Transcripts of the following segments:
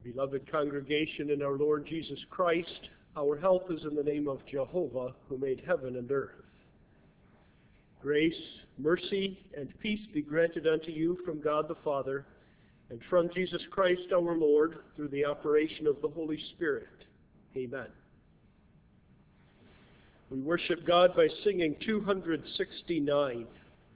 Beloved congregation in our Lord Jesus Christ, our help is in the name of Jehovah, who made heaven and earth. Grace, mercy, and peace be granted unto you from God the Father, and from Jesus Christ our Lord, through the operation of the Holy Spirit. Amen. We worship God by singing 269.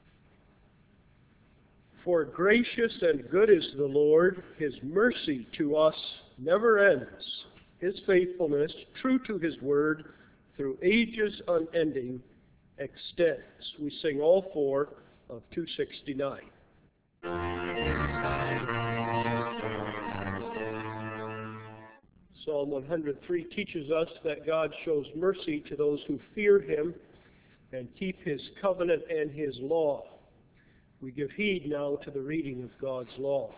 For gracious and good is the Lord, His mercy to us never ends. His faithfulness, true to His word, through ages unending, extends. We sing all four of 269. Psalm 103 teaches us that God shows mercy to those who fear Him and keep His covenant and His law. We give heed now to the reading of God's law.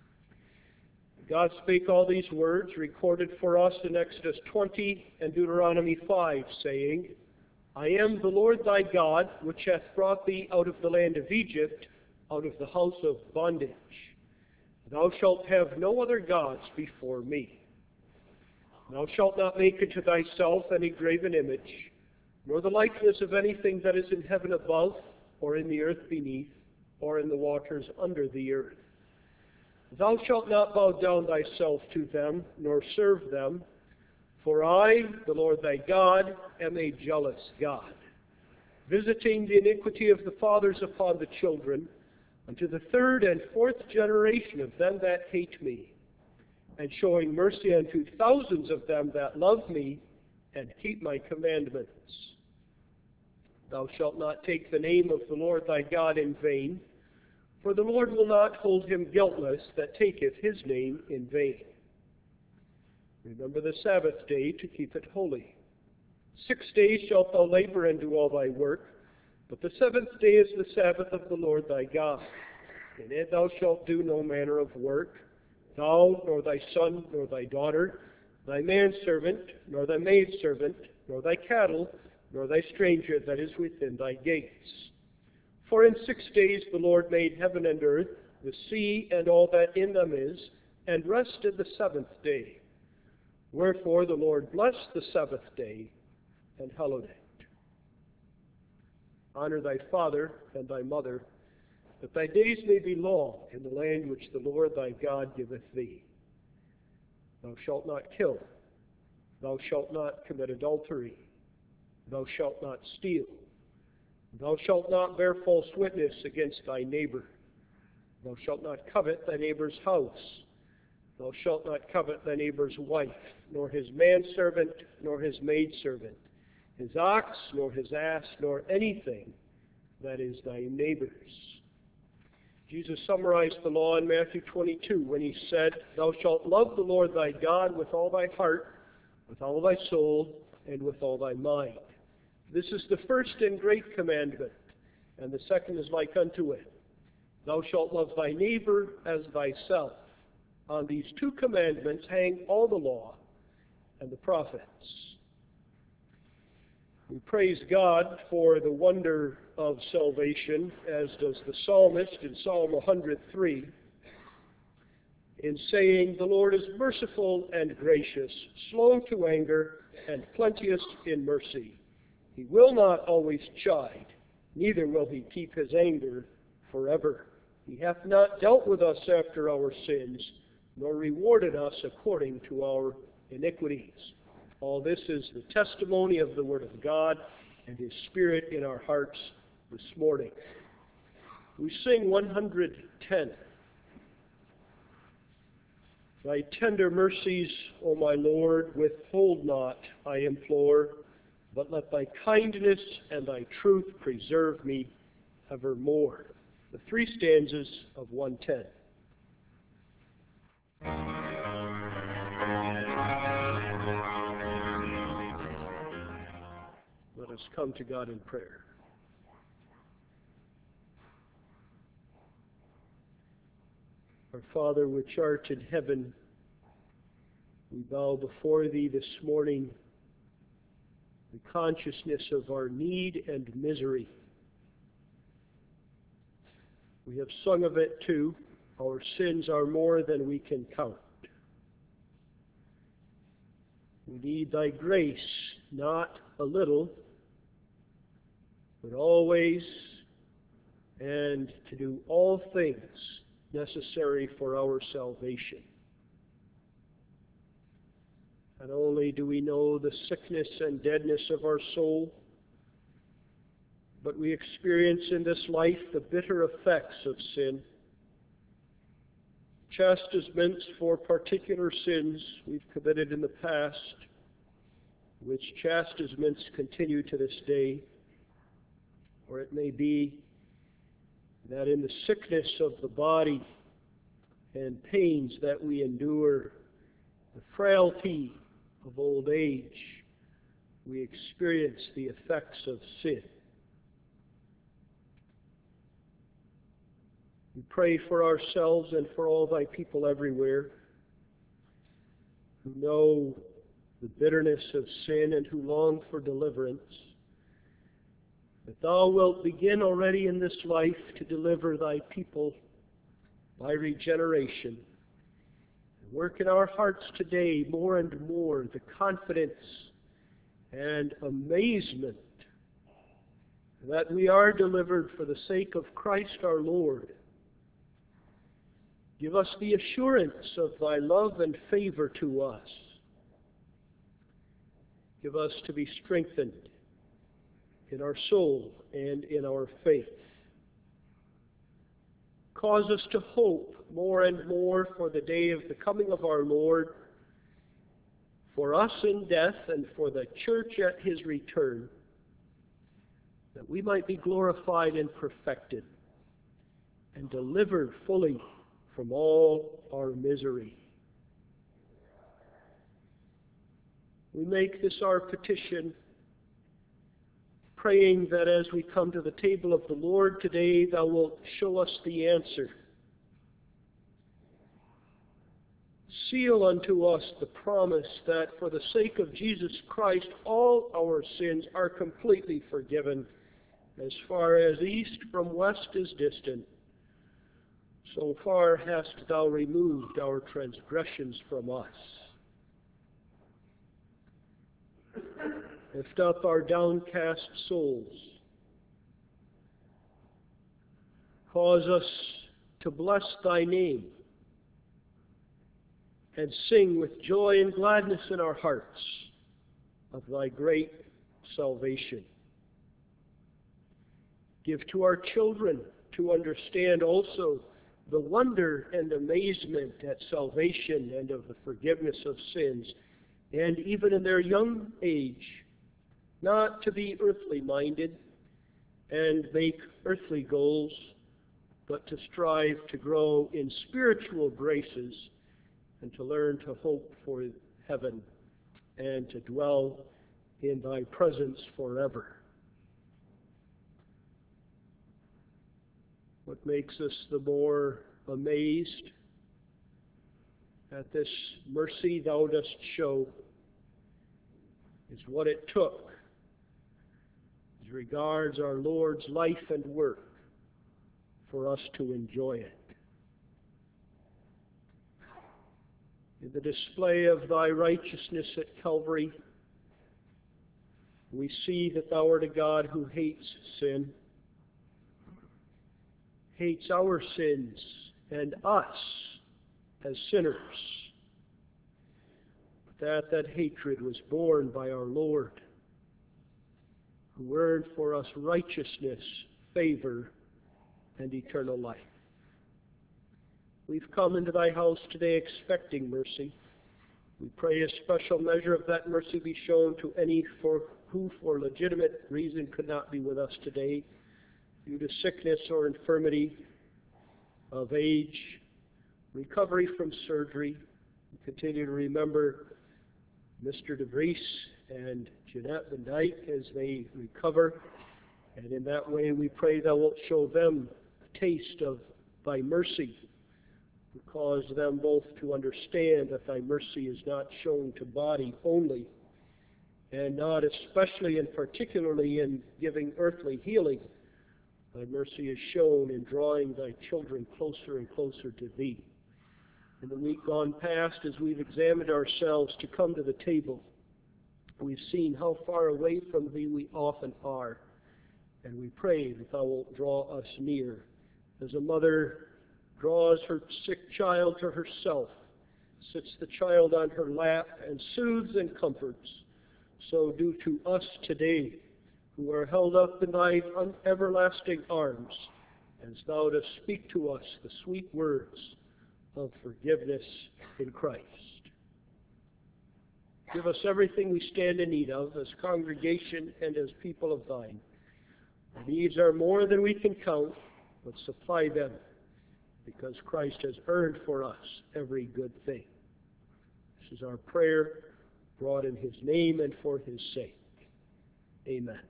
God spake all these words recorded for us in Exodus 20 and Deuteronomy 5, saying, I am the Lord thy God, which hath brought thee out of the land of Egypt, out of the house of bondage. Thou shalt have no other gods before me. Thou shalt not make unto thyself any graven image, nor the likeness of anything that is in heaven above, or in the earth beneath, or in the waters under the earth. Thou shalt not bow down thyself to them, nor serve them, for I, the Lord thy God, am a jealous God, visiting the iniquity of the fathers upon the children, unto the third and fourth generation of them that hate me, and showing mercy unto thousands of them that love me, and keep my commandments. Thou shalt not take the name of the Lord thy God in vain, for the Lord will not hold him guiltless that taketh his name in vain. Remember the Sabbath day to keep it holy. 6 days shalt thou labor and do all thy work, but the seventh day is the Sabbath of the Lord thy God. In it thou shalt do no manner of work, thou, nor thy son, nor thy daughter, thy manservant, nor thy maidservant, nor thy cattle, nor thy stranger that is within thy gates. For in 6 days the Lord made heaven and earth, the sea, and all that in them is, and rested the seventh day. Wherefore the Lord blessed the Sabbath day, and hallowed it. Honor thy father and thy mother, that thy days may be long in the land which the Lord thy God giveth thee. Thou shalt not kill. Thou shalt not commit adultery. Thou shalt not steal. Thou shalt not bear false witness against thy neighbor. Thou shalt not covet thy neighbor's house. Thou shalt not covet thy neighbor's wife, nor his manservant, nor his maidservant, his ox, nor his ass, nor anything that is thy neighbor's. Jesus summarized the law in Matthew 22 when he said, Thou shalt love the Lord thy God with all thy heart, with all thy soul, and with all thy mind. This is the first and great commandment, and the second is like unto it. Thou shalt love thy neighbor as thyself. On these two commandments hang all the law and the prophets. We praise God for the wonder of salvation, as does the psalmist in Psalm 103, in saying, The Lord is merciful and gracious, slow to anger, and plenteous in mercy. He will not always chide, neither will he keep his anger forever. He hath not dealt with us after our sins, nor rewarded us according to our iniquities. All this is the testimony of the Word of God and His Spirit in our hearts this morning. We sing 110. Thy tender mercies, O my Lord, withhold not, I implore, but let thy kindness and thy truth preserve me evermore. The three stanzas of 110. Let us come to God in prayer. Our Father, which art in heaven, we bow before Thee this morning, the consciousness of our need and misery. We have sung of it too. Our sins are more than we can count. We need thy grace, not a little, but always, and to do all things necessary for our salvation. Not only do we know the sickness and deadness of our soul, but we experience in this life the bitter effects of sin. Chastisements for particular sins we've committed in the past, which chastisements continue to this day. Or it may be that in the sickness of the body and pains that we endure, the frailty of old age, we experience the effects of sin. We pray for ourselves and for all thy people everywhere who know the bitterness of sin and who long for deliverance, that thou wilt begin already in this life to deliver thy people by regeneration. And work in our hearts today more and more the confidence and amazement that we are delivered for the sake of Christ our Lord. Give us the assurance of thy love and favor to us. Give us to be strengthened in our soul and in our faith. Cause us to hope more and more for the day of the coming of our Lord, for us in death and for the church at his return, that we might be glorified and perfected and delivered fully from all our misery. We make this our petition, praying that as we come to the table of the Lord today, thou wilt show us the answer. Seal unto us the promise that for the sake of Jesus Christ, all our sins are completely forgiven, as far as east from west is distant. So far hast thou removed our transgressions from us. Lift up our downcast souls. Cause us to bless thy name and sing with joy and gladness in our hearts of thy great salvation. Give to our children to understand also the wonder and amazement at salvation and of the forgiveness of sins, and even in their young age, not to be earthly minded and make earthly goals, but to strive to grow in spiritual graces and to learn to hope for heaven and to dwell in thy presence forever. What makes us the more amazed at this mercy thou dost show is what it took as regards our Lord's life and work for us to enjoy it. In the display of thy righteousness at Calvary, we see that thou art a God who hates sin, hates our sins and us as sinners. But that hatred was borne by our Lord, who earned for us righteousness, favor, and eternal life. We've come into thy house today expecting mercy. We pray a special measure of that mercy be shown to any who for legitimate reason could not be with us today, due to sickness or infirmity of age, recovery from surgery. We continue to remember Mr. DeVries and Jeanette Van Dyke as they recover. And in that way we pray thou wilt show them a taste of thy mercy, to cause them both to understand that thy mercy is not shown to body only, and not especially and particularly in giving earthly healing. Thy mercy is shown in drawing thy children closer and closer to thee. In the week gone past, as we've examined ourselves to come to the table, We've seen how far away from Thee we often are, and we pray that Thou wilt draw us near. As a mother draws her sick child to herself, sits the child on her lap, and soothes and comforts, so do to us today, who are held up in Thy everlasting arms, as Thou dost speak to us the sweet words of forgiveness in Christ. Give us everything we stand in need of as congregation and as people of Thine. Our needs are more than we can count, but supply them, because Christ has earned for us every good thing. This is our prayer, brought in His name and for His sake. Amen.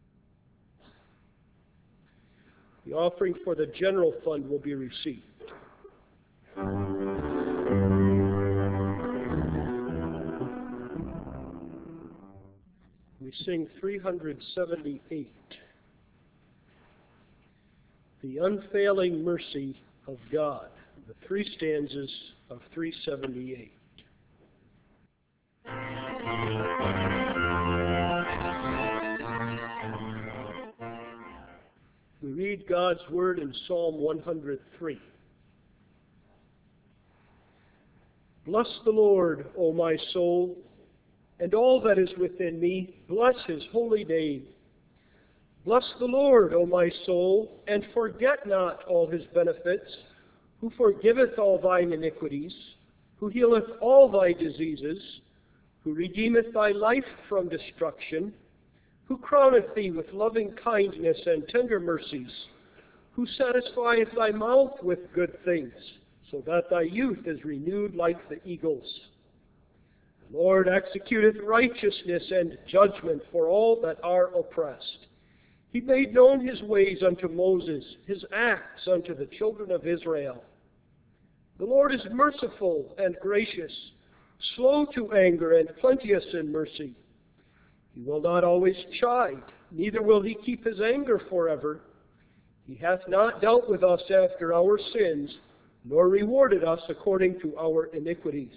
The offering for the general fund will be received. We sing 378. The unfailing mercy of God, the three stanzas of 378. We read God's word in Psalm 103. Bless the Lord, O my soul, and all that is within me, bless His holy name. Bless the Lord, O my soul, and forget not all His benefits, who forgiveth all thine iniquities, who healeth all thy diseases, who redeemeth thy life from destruction, who crowneth thee with loving kindness and tender mercies, who satisfieth thy mouth with good things, so that thy youth is renewed like the eagles. The Lord executeth righteousness and judgment for all that are oppressed. He made known His ways unto Moses, His acts unto the children of Israel. The Lord is merciful and gracious, slow to anger and plenteous in mercy. He will not always chide, neither will He keep His anger forever. He hath not dealt with us after our sins, nor rewarded us according to our iniquities.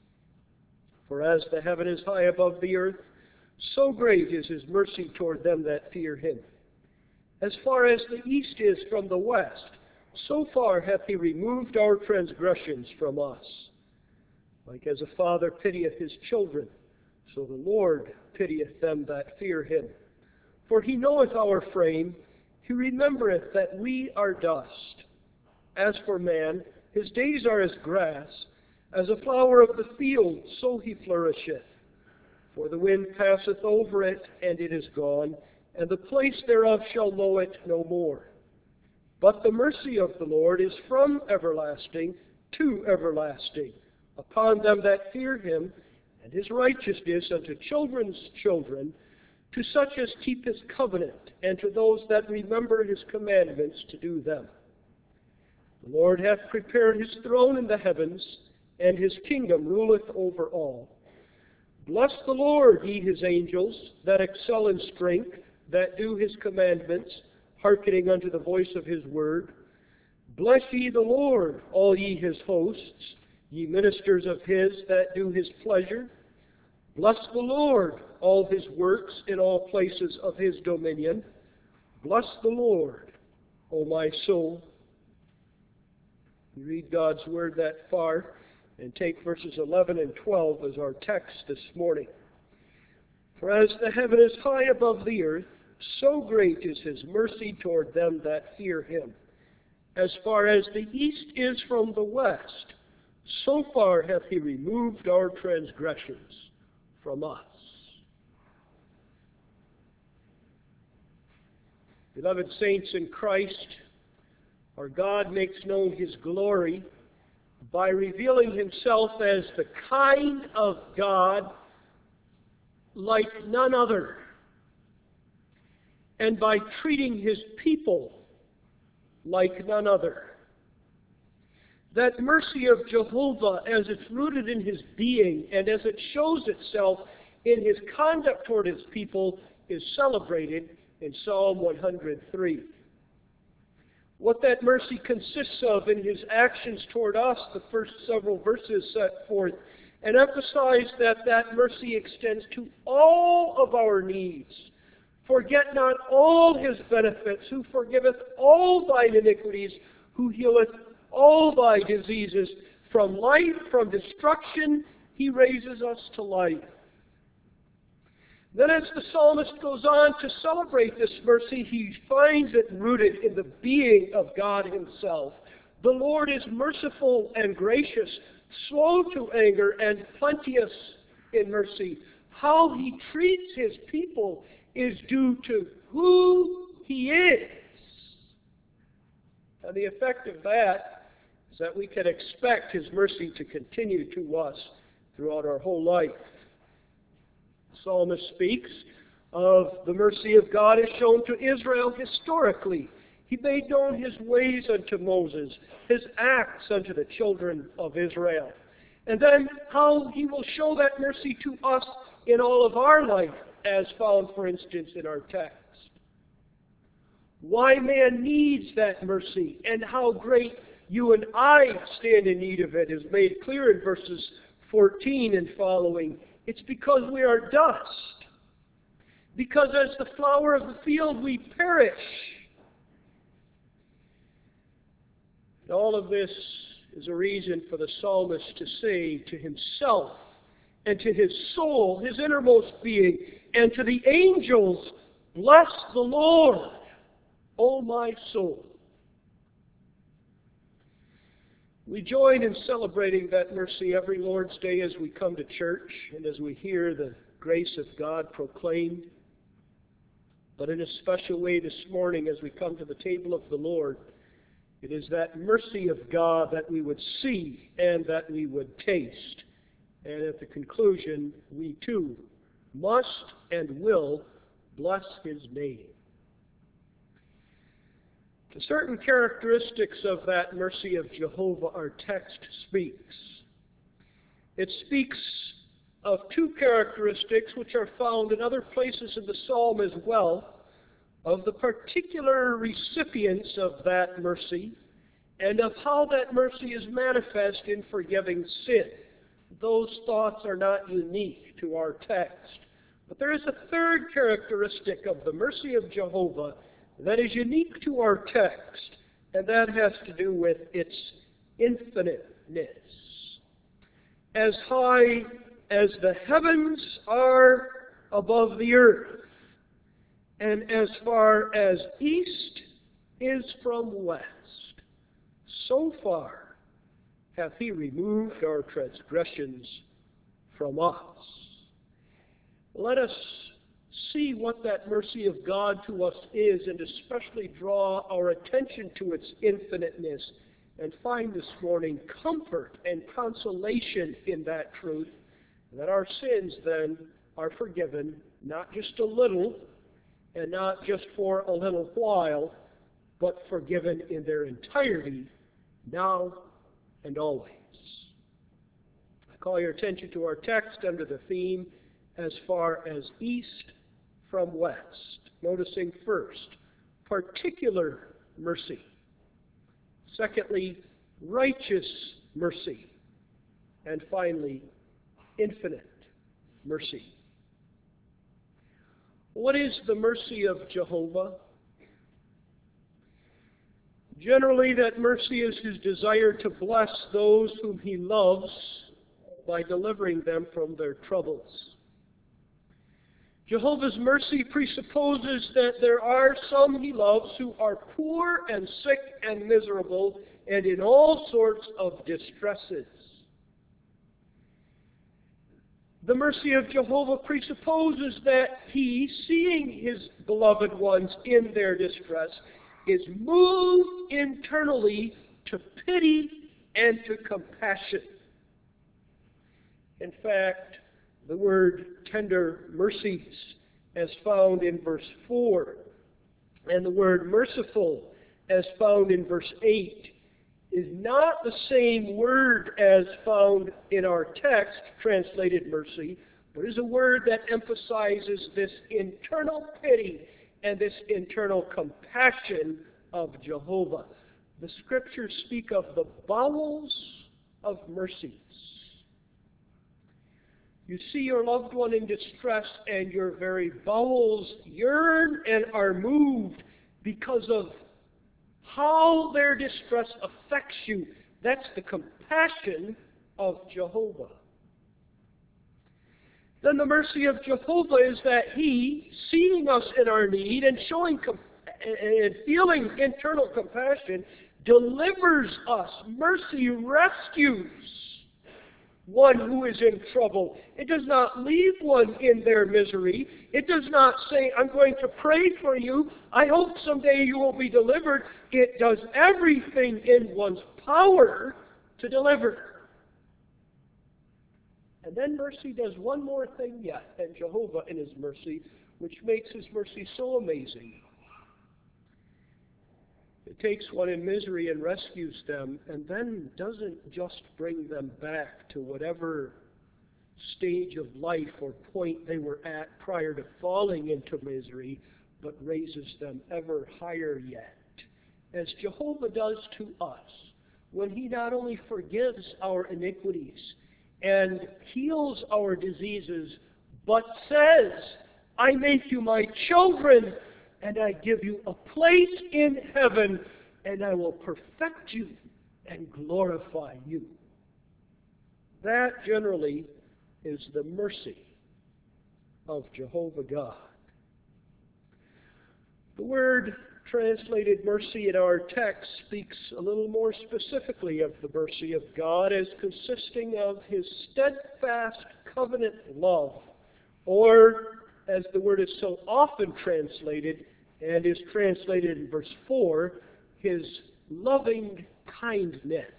For as the heaven is high above the earth, so great is His mercy toward them that fear Him. As far as the east is from the west, so far hath He removed our transgressions from us. Like as a father pitieth his children, so the Lord pitieth them that fear Him. For He knoweth our frame, He remembereth that we are dust. As for man, his days are as grass, as a flower of the field, so he flourisheth. For the wind passeth over it, and it is gone, and the place thereof shall know it no more. But the mercy of the Lord is from everlasting to everlasting, upon them that fear Him, and His righteousness unto children's children, to such as keep His covenant, and to those that remember His commandments to do them. The Lord hath prepared His throne in the heavens, and His kingdom ruleth over all. Bless the Lord, ye His angels, that excel in strength, that do His commandments, hearkening unto the voice of His word. Bless ye the Lord, all ye His hosts, ye ministers of His that do His pleasure. Bless the Lord, all His works in all places of His dominion. Bless the Lord, O my soul. We read God's word that far and take verses 11 and 12 as our text this morning. For as the heaven is high above the earth, so great is His mercy toward them that fear Him. As far as the east is from the west, so far hath He removed our transgressions from us. Beloved saints in Christ, our God makes known His glory by revealing Himself as the kind of God like none other, and by treating His people like none other. That mercy of Jehovah, as it's rooted in His being and as it shows itself in His conduct toward His people, is celebrated in Psalm 103. What that mercy consists of in His actions toward us, the first several verses set forth, and emphasize that that mercy extends to all of our needs. Forget not all his benefits, who forgiveth all thine iniquities, who healeth all thy diseases. From life, from destruction, he raises us to life. Then as the psalmist goes on to celebrate this mercy, he finds it rooted in the being of God himself. The Lord is merciful and gracious, slow to anger, and plenteous in mercy. How he treats his people is due to who he is. And the effect of that is that we can expect his mercy to continue to us throughout our whole life. The psalmist speaks of the mercy of God as shown to Israel historically. He made known his ways unto Moses, his acts unto the children of Israel. And then how he will show that mercy to us in all of our life, as found, for instance, in our text. Why man needs that mercy and how great you and I stand in need of it is made clear in verses 14 and following. It's because we are dust. Because as the flower of the field we perish. And all of this is a reason for the psalmist to say to himself and to his soul, his innermost being, and to the angels, bless the Lord, O my soul. We join in celebrating that mercy every Lord's Day as we come to church and as we hear the grace of God proclaimed. But in a special way this morning as we come to the table of the Lord, it is that mercy of God that we would see and that we would taste. And at the conclusion, we too must and will bless his name. To certain characteristics of that mercy of Jehovah our text speaks. It speaks of two characteristics which are found in other places in the psalm as well, of the particular recipients of that mercy, and of how that mercy is manifest in forgiving sin. Those thoughts are not unique to our text. But there is a third characteristic of the mercy of Jehovah that is unique to our text, and that has to do with its infiniteness. As high as the heavens are above the earth, and as far as east is from west, so far hath he removed our transgressions from us. Let us see what that mercy of God to us is, and especially draw our attention to its infiniteness, and find this morning comfort and consolation in that truth, that our sins then are forgiven, not just a little, and not just for a little while, but forgiven in their entirety, now and always. I call your attention to our text under the theme, as far as east from west. Noticing first, particular mercy. Secondly, righteous mercy. And finally, infinite mercy. What is the mercy of Jehovah? Generally, that mercy is his desire to bless those whom he loves by delivering them from their troubles. Jehovah's mercy presupposes that there are some he loves who are poor and sick and miserable and in all sorts of distresses. The mercy of Jehovah presupposes that he, seeing his beloved ones in their distress, is moved internally to pity and to compassion. In fact, the word tender mercies, as found in verse 4, and the word merciful, as found in verse 8, is not the same word as found in our text, translated mercy, but is a word that emphasizes this internal pity and this internal compassion of Jehovah. The Scriptures speak of the bowels of mercies. You see your loved one in distress and your very bowels yearn and are moved because of how their distress affects you. That's the compassion of Jehovah. Then the mercy of Jehovah is that He, seeing us in our need and showing and feeling internal compassion, delivers us. Mercy rescues one who is in trouble. It does not leave one in their misery. It does not say, I'm going to pray for you. I hope someday you will be delivered. It does everything in one's power to deliver. And then mercy does one more thing yet, and Jehovah in His mercy, which makes His mercy so amazing. It takes one in misery and rescues them, and then doesn't just bring them back to whatever stage of life or point they were at prior to falling into misery, but raises them ever higher yet, as Jehovah does to us, when He not only forgives our iniquities and heals our diseases, but says, I make you my children, and I give you a place in heaven, and I will perfect you and glorify you. That generally is the mercy of Jehovah God. The word translated mercy in our text speaks a little more specifically of the mercy of God as consisting of His steadfast covenant love, or as the word is so often translated, and is translated in verse 4, His loving kindness.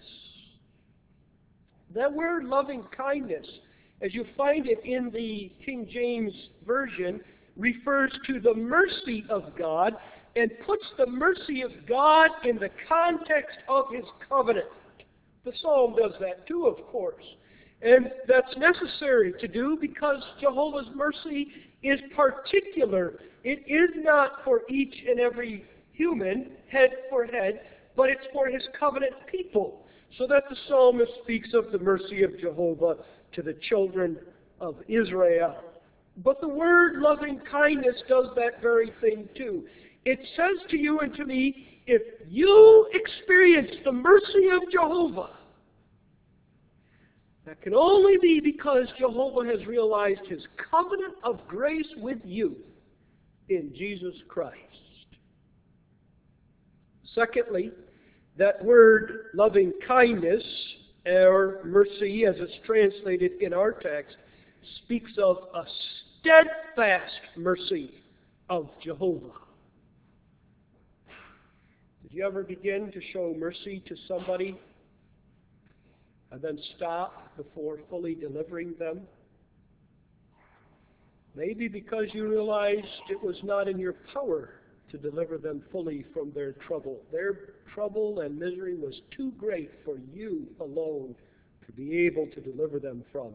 That word loving kindness, as you find it in the King James Version, refers to the mercy of God and puts the mercy of God in the context of His covenant. The Psalm does that too, of course. And that's necessary to do because Jehovah's mercy is particular. It is not for each and every human, head for head, but it's for His covenant people. So that the psalmist speaks of the mercy of Jehovah to the children of Israel. But the word loving kindness does that very thing too. It says to you and to me, if you experience the mercy of Jehovah, that can only be because Jehovah has realized His covenant of grace with you in Jesus Christ. Secondly, that word loving kindness, or mercy as it's translated in our text, speaks of a steadfast mercy of Jehovah. Did you ever begin to show mercy to somebody and then stop before fully delivering them? Maybe because you realized it was not in your power to deliver them fully from their trouble. Their trouble and misery was too great for you alone to be able to deliver them from.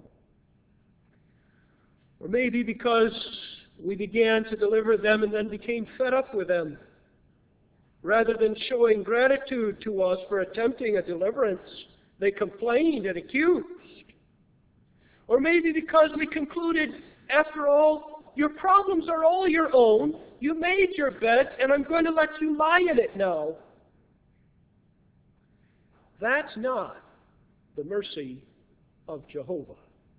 Or maybe because we began to deliver them and then became fed up with them. Rather than showing gratitude to us for attempting a deliverance, they complained and accused. Or maybe because we concluded, after all, your problems are all your own. You made your bed, and I'm going to let you lie in it now. That's not the mercy of Jehovah.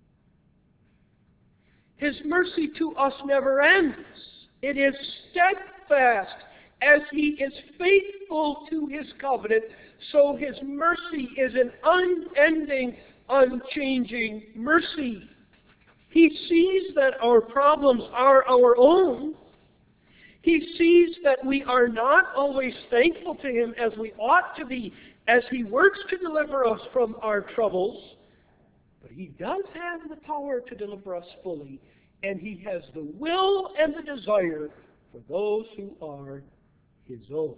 His mercy to us never ends. It is steadfast. As He is faithful to His covenant, so His mercy is an unending, unchanging mercy. He sees that our problems are our own. He sees that we are not always thankful to Him as we ought to be, as He works to deliver us from our troubles. But He does have the power to deliver us fully, and He has the will and the desire for those who are His own.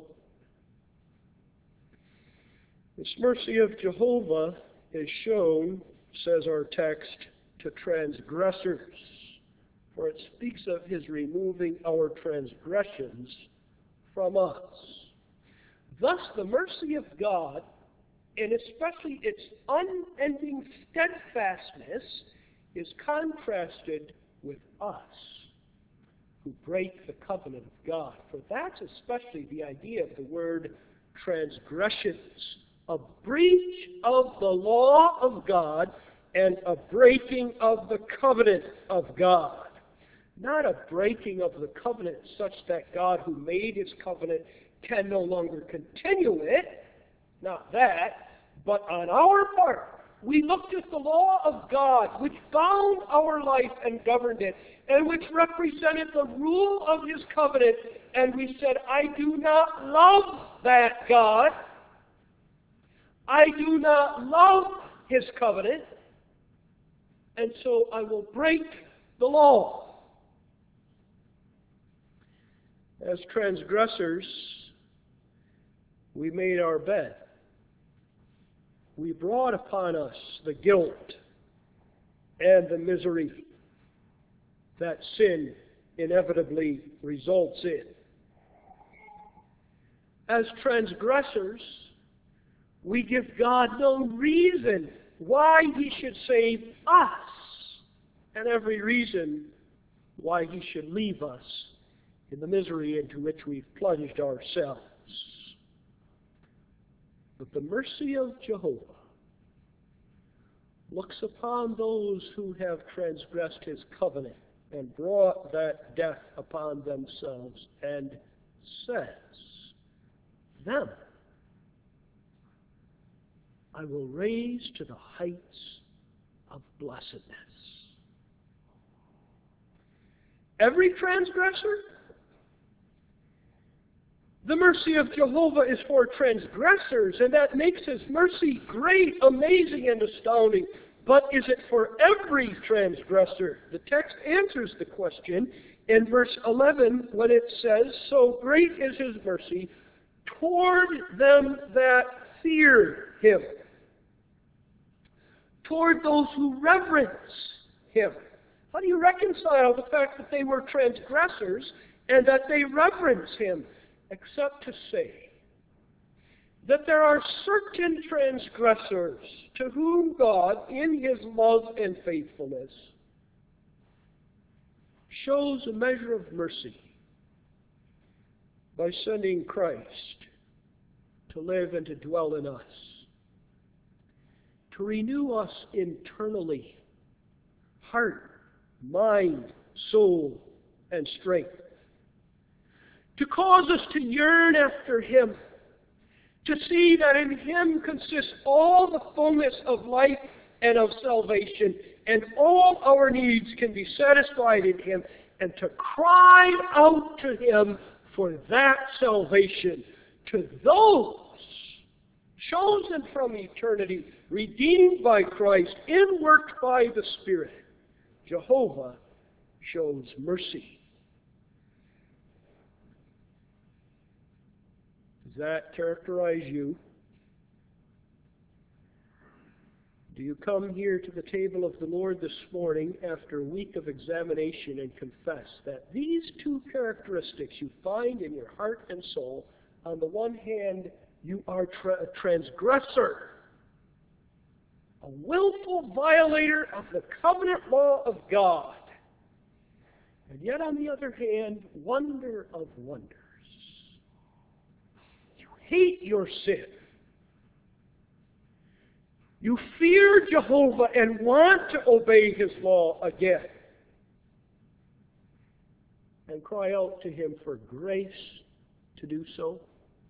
This mercy of Jehovah is shown, says our text, to transgressors, for it speaks of His removing our transgressions from us. Thus, the mercy of God, and especially its unending steadfastness, is contrasted with us who break the covenant of God. For that's especially the idea of the word transgressions, a breach of the law of God and a breaking of the covenant of God. Not a breaking of the covenant such that God who made his covenant can no longer continue it, not that, but on our part, we looked at the law of God, which bound our life and governed it, and which represented the rule of his covenant, and we said, I do not love that God. I do not love his covenant, and so I will break the law. As transgressors, we made our bed. We brought upon us the guilt and the misery that sin inevitably results in. As transgressors, we give God no reason why he should save us, and every reason why he should leave us in the misery into which we've plunged ourselves. But the mercy of Jehovah looks upon those who have transgressed his covenant and brought that death upon themselves and says, them I will raise to the heights of blessedness. Every transgressor? The mercy of Jehovah is for transgressors, and that makes his mercy great, amazing, and astounding. But is it for every transgressor? The text answers the question in verse 11 when it says, so great is his mercy toward them that fear him, toward those who reverence him. How do you reconcile the fact that they were transgressors and that they reverence him? Except to say that there are certain transgressors to whom God, in his love and faithfulness, shows a measure of mercy by sending Christ to live and to dwell in us, to renew us internally, heart, mind, soul, and strength, to cause us to yearn after him, to see that in him consists all the fullness of life and of salvation, and all our needs can be satisfied in him, and to cry out to him for that salvation to those chosen from eternity, redeemed by Christ, inworked by the Spirit. Jehovah shows mercy. Does that characterize you? Do you come here to the table of the Lord this morning after a week of examination and confess that these two characteristics you find in your heart and soul? On the one hand, you are a transgressor, a willful violator of the covenant law of God. And yet, on the other hand, wonder of wonders. You hate your sin. You fear Jehovah and want to obey his law again. And cry out to him for grace to do so.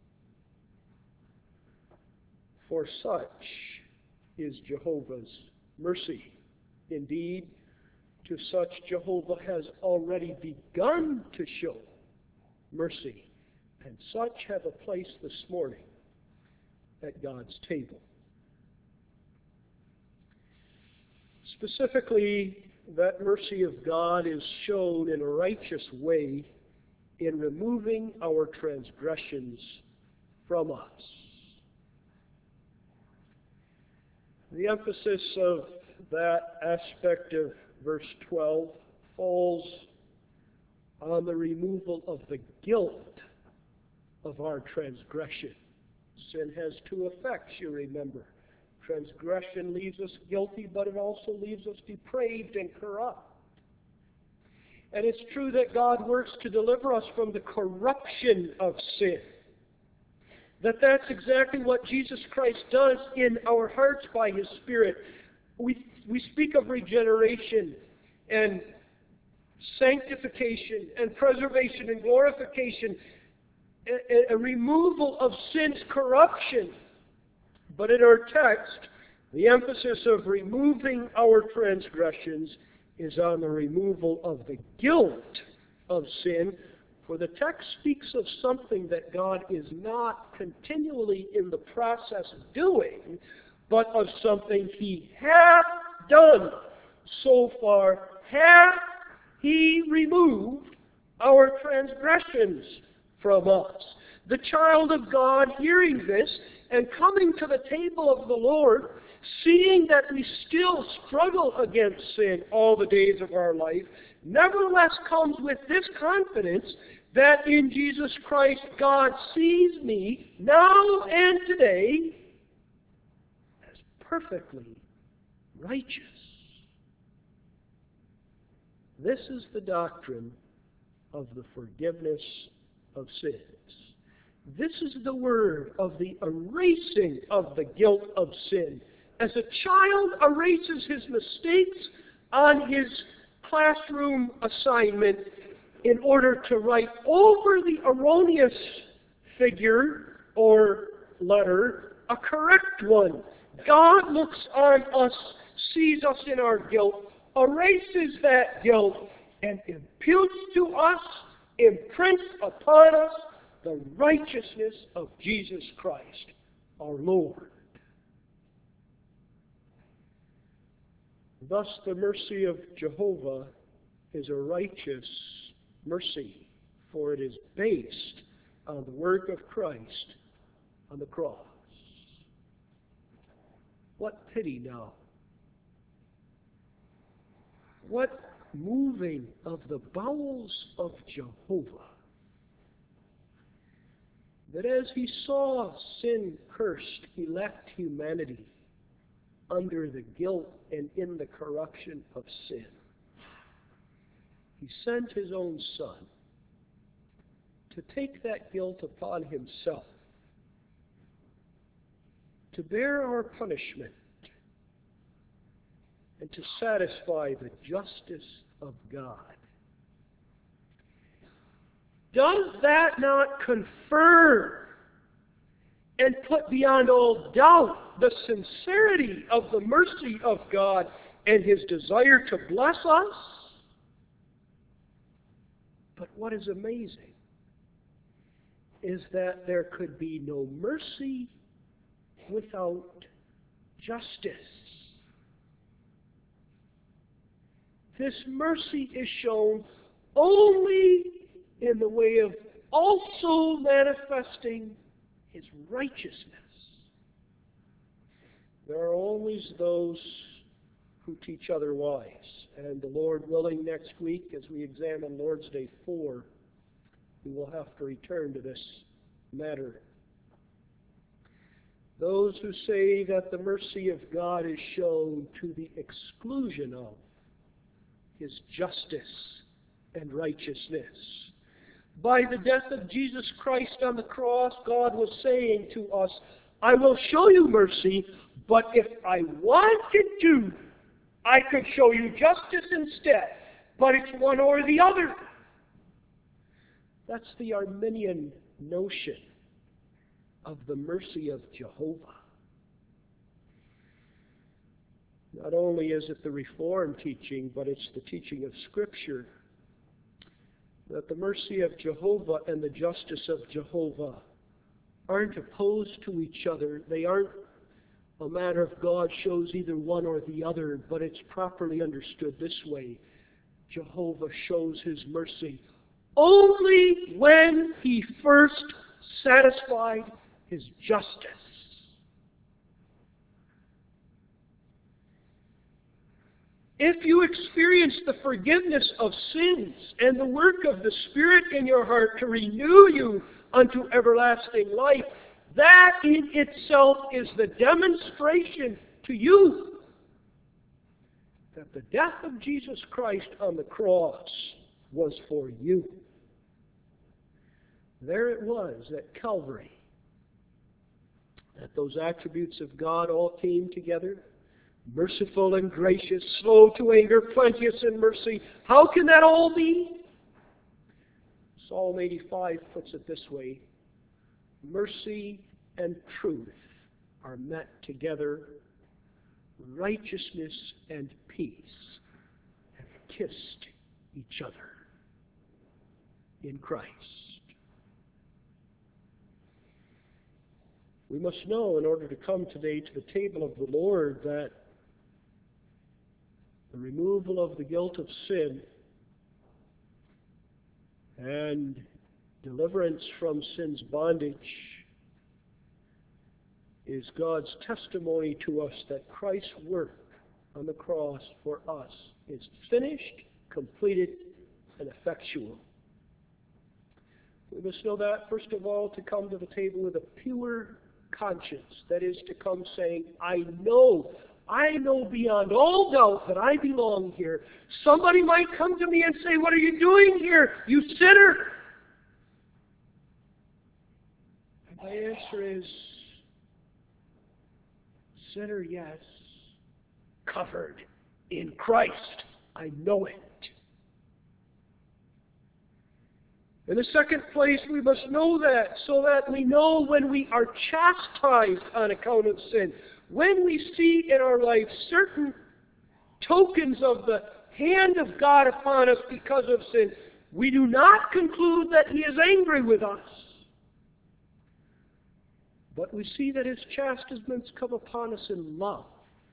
For such is Jehovah's mercy. Indeed, to such Jehovah has already begun to show mercy. And such have a place this morning at God's table. Specifically, that mercy of God is shown in a righteous way in removing our transgressions from us. The emphasis of that aspect of verse 12 falls on the removal of the guilt of our transgression. Sin has two effects, you remember. Transgression leaves us guilty, but it also leaves us depraved and corrupt. And it's true that God works to deliver us from the corruption of sin. That's exactly what Jesus Christ does in our hearts by His Spirit. We speak of regeneration and sanctification and preservation and glorification, a removal of sin's corruption. But in our text, the emphasis of removing our transgressions is on the removal of the guilt of sin. For the text speaks of something that God is not continually in the process of doing, but of something He hath done. So far hath He removed our transgressions from us. The child of God hearing this and coming to the table of the Lord, seeing that we still struggle against sin all the days of our life, nevertheless comes with this confidence that in Jesus Christ God sees me now and today as perfectly righteous. This is the doctrine of the forgiveness of sins. This is the word of the erasing of the guilt of sin. As a child erases his mistakes on his classroom assignment in order to write over the erroneous figure or letter a correct one. God looks on us, sees us in our guilt, erases that guilt, and imputes to us, imprints upon us, the righteousness of Jesus Christ, our Lord. Thus, the mercy of Jehovah is a righteous mercy, for it is based on the work of Christ on the cross. What pity now! What moving of the bowels of Jehovah, that as He saw sin cursed, He left humanity under the guilt and in the corruption of sin. He sent His own Son to take that guilt upon Himself, to bear our punishment, and to satisfy the justice of God. Does that not confirm and put beyond all doubt the sincerity of the mercy of God and His desire to bless us? But what is amazing is that there could be no mercy without justice. This mercy is shown only in the way of also manifesting His righteousness. There are always those who teach otherwise. And the Lord willing, next week, as we examine Lord's Day 4, we will have to return to this matter. Those who say that the mercy of God is shown to the exclusion of His justice and righteousness. By the death of Jesus Christ on the cross, God was saying to us, I will show you mercy, but if I wanted to, I could show you justice instead. But it's one or the other. That's the Arminian notion of the mercy of Jehovah. Not only is it the Reformed teaching, but it's the teaching of Scripture that the mercy of Jehovah and the justice of Jehovah aren't opposed to each other. They aren't a matter of God shows either one or the other, but it's properly understood this way. Jehovah shows His mercy only when He first satisfied His justice. If you experience the forgiveness of sins and the work of the Spirit in your heart to renew you unto everlasting life, That in itself is the demonstration to you that the death of Jesus Christ on the cross was for you. There it was at Calvary, that those attributes of God all came together. Merciful and gracious, slow to anger, plenteous in mercy. How can that all be? Psalm 85 puts it this way: mercy and truth are met together, righteousness and peace have kissed each other in Christ. We must know, in order to come today to the table of the Lord, that the removal of the guilt of sin and deliverance from sin's bondage is God's testimony to us that Christ's work on the cross for us is finished, completed, and effectual. We must know that, first of all, to come to the table with a pure conscience. That is, to come saying, I know beyond all doubt that I belong here. Somebody might come to me and say, what are you doing here, you sinner? And my answer is, sinner, yes, covered in Christ. I know it. In the second place, we must know that so that we know when we are chastised on account of sin. When we see in our life certain tokens of the hand of God upon us because of sin, we do not conclude that He is angry with us. But we see that His chastisements come upon us in love.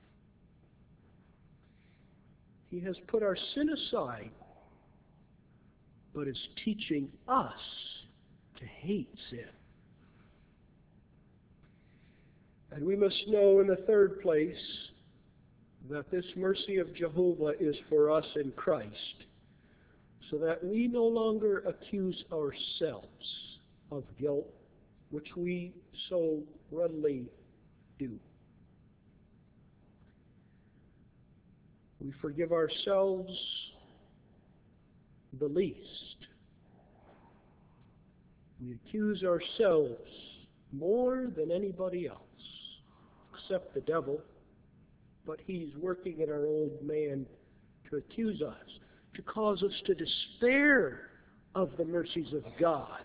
He has put our sin aside, but is teaching us to hate sin. And we must know in the third place that this mercy of Jehovah is for us in Christ, so that we no longer accuse ourselves of guilt, which we so readily do. We forgive ourselves the least. We accuse ourselves more than anybody else, except the devil, but he's working in our old man to accuse us, to cause us to despair of the mercies of God.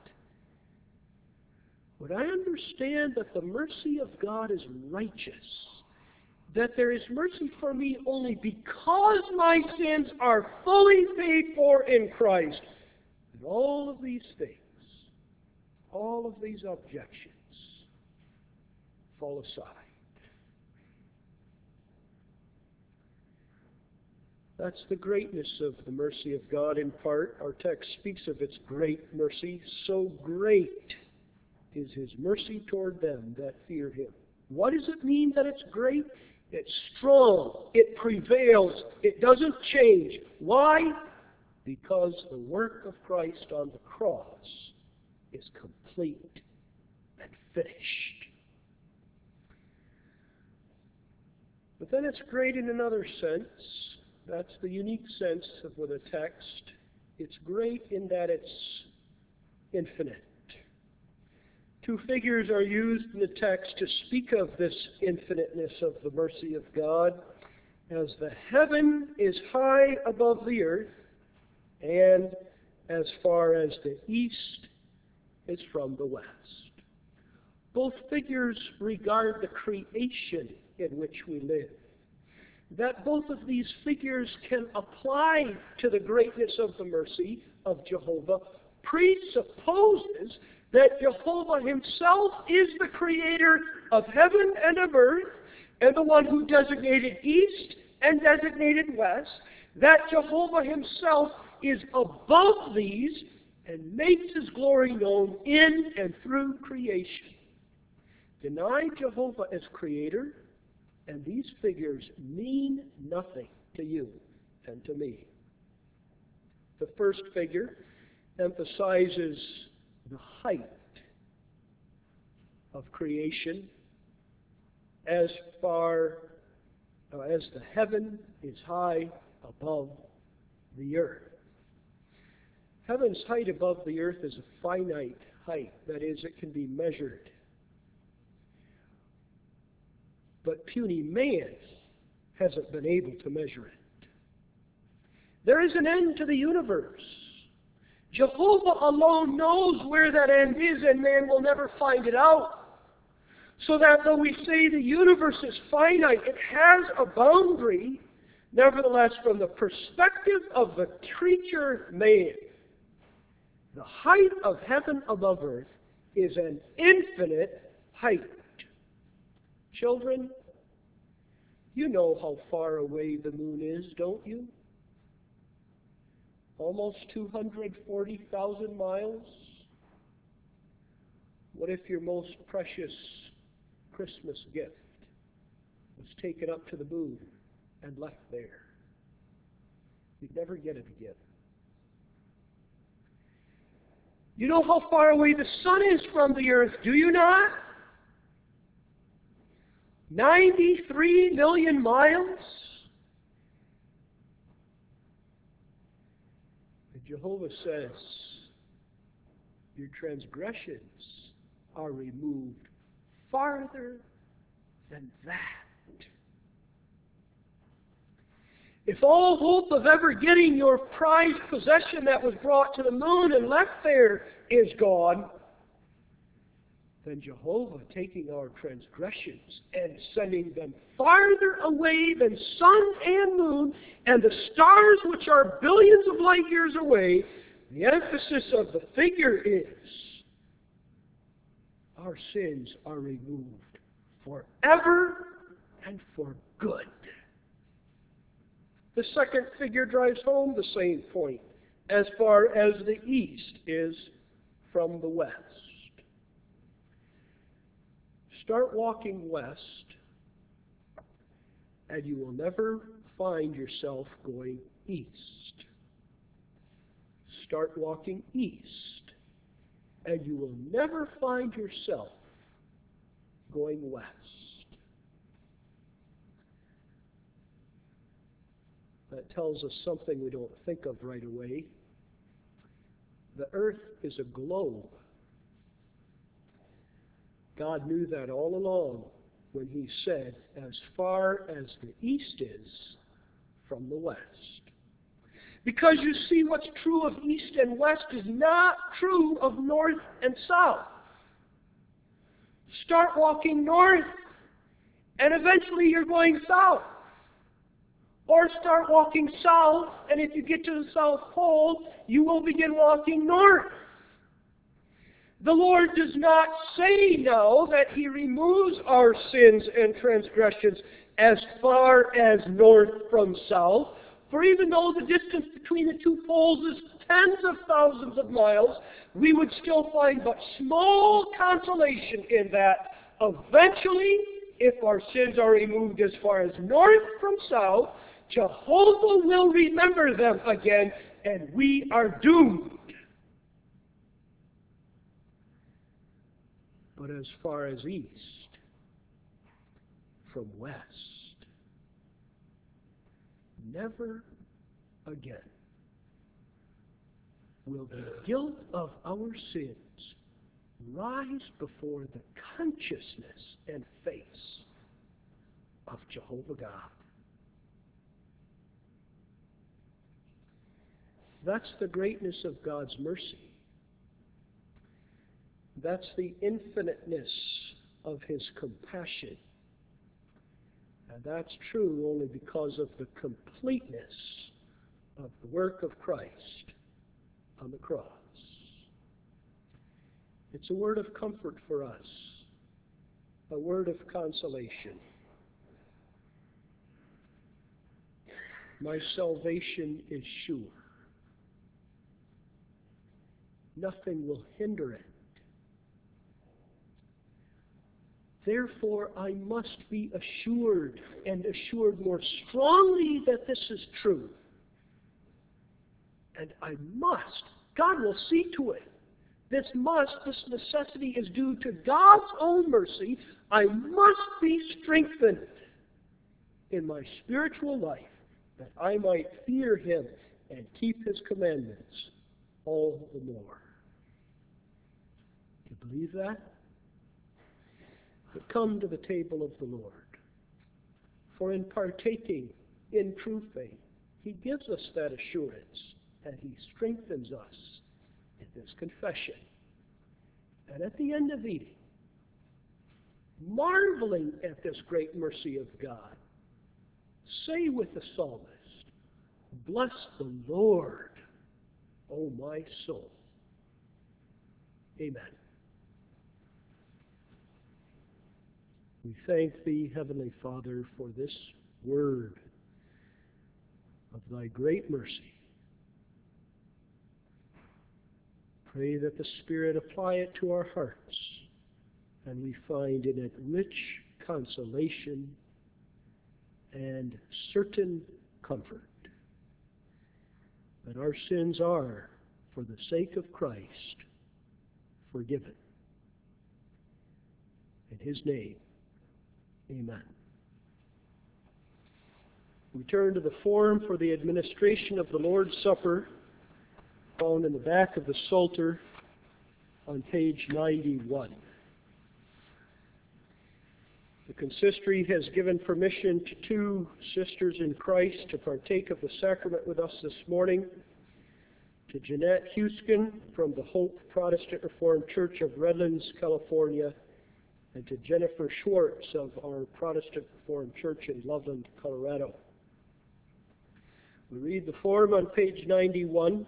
But I understand that the mercy of God is righteous, that there is mercy for me only because my sins are fully paid for in Christ. And all of these things, all of these objections fall aside. That's the greatness of the mercy of God in part. Our text speaks of its great mercy. So great is His mercy toward them that fear Him. What does it mean that it's great? It's strong. It prevails. It doesn't change. Why? Because the work of Christ on the cross is complete and finished. But then it's great in another sense. That's the unique sense of the text. It's great in that it's infinite. Two figures are used in the text to speak of this infiniteness of the mercy of God, as the heaven is high above the earth, and as far as the east is from the west. Both figures regard the creation in which we live. That both of these figures can apply to the greatness of the mercy of Jehovah presupposes that Jehovah Himself is the creator of heaven and of earth, and the one who designated east and designated west, that Jehovah Himself is above these and makes His glory known in and through creation. Deny Jehovah as creator, and these figures mean nothing to you and to me. The first figure emphasizes the height of creation, as far as the heaven is high above the earth. Heaven's height above the earth is a finite height. That is, it can be measured. But puny man hasn't been able to measure it. There is an end to the universe. Jehovah alone knows where that end is, and man will never find it out. So that though we say the universe is finite, it has a boundary. Nevertheless, from the perspective of the creature man, the height of heaven above earth is an infinite height. Children, you know how far away the moon is, don't you? Almost 240,000 miles. What if your most precious Christmas gift was taken up to the moon and left there? You'd never get it again. You know how far away the sun is from the earth, do you not? 93 million miles? And Jehovah says, your transgressions are removed farther than that. If all hope of ever getting your prized possession that was brought to the moon and left there is gone, then Jehovah taking our transgressions and sending them farther away than sun and moon and the stars which are billions of light years away, the emphasis of the figure is our sins are removed forever and for good. The second figure drives home the same point, as far as the east is from the west. Start walking west, and you will never find yourself going east. Start walking east, and you will never find yourself going west. That tells us something we don't think of right away. The earth is a globe. God knew that all along when He said, as far as the east is from the west. Because you see, what's true of east and west is not true of north and south. Start walking north, and eventually you're going south. Or start walking south, and if you get to the South Pole, you will begin walking north. The Lord does not say now that He removes our sins and transgressions as far as north from south, for even though the distance between the two poles is tens of thousands of miles, we would still find but small consolation in that eventually, if our sins are removed as far as north from south, Jehovah will remember them again, and we are doomed. But as far as east from west, never again will the guilt of our sins rise before the consciousness and face of Jehovah God. That's the greatness of God's mercy. That's the infiniteness of His compassion. And that's true only because of the completeness of the work of Christ on the cross. It's a word of comfort for us, a word of consolation. My salvation is sure. Nothing will hinder it. Therefore, I must be assured, and assured more strongly that this is true. And I must. God will see to it This necessity is due to God's own mercy. I must be strengthened in my spiritual life that I might fear Him and keep His commandments all the more. Do you believe that? But come to the table of the Lord. For in partaking in true faith, He gives us that assurance, and He strengthens us in this confession. And at the end of eating, marveling at this great mercy of God, say with the psalmist, "Bless the Lord, O my soul." Amen. We thank Thee, Heavenly Father, for this word of Thy great mercy. Pray that the Spirit apply it to our hearts, and we find in it rich consolation and certain comfort, that our sins are, for the sake of Christ, forgiven. In His name, amen. We turn to the form for the administration of the Lord's Supper, found in the back of the Psalter on page 91. The consistory has given permission to two sisters in Christ to partake of the sacrament with us this morning. To Jeanette Huskin from the Hope Protestant Reformed Church of Redlands, California, and to Jennifer Schwartz of our Protestant Reformed Church in Loveland, Colorado. We read the form on page 91.